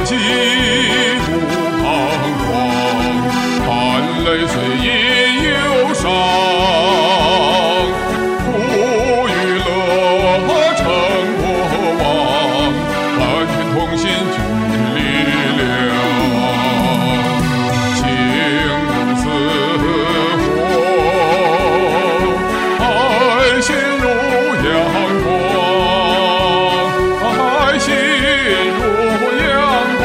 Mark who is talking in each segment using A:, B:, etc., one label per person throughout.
A: 己不彷徨，含泪虽隐忧伤，苦与乐成过往，蓝天同心聚力量，情如似火，爱心如阳光，爱心如阳光，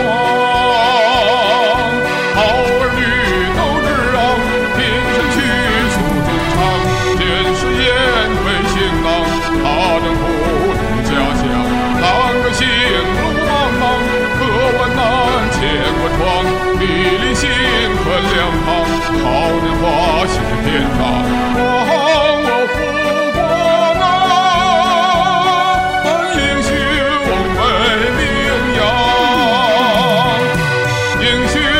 A: 好儿女都知让，平身去诉衷肠，见世宴为行囊，他能护你家乡，当个行路茫茫，隔万难千关窗，砥砺心恨两旁，好人化谢天长，光我复国啊，英雄美名扬，英雄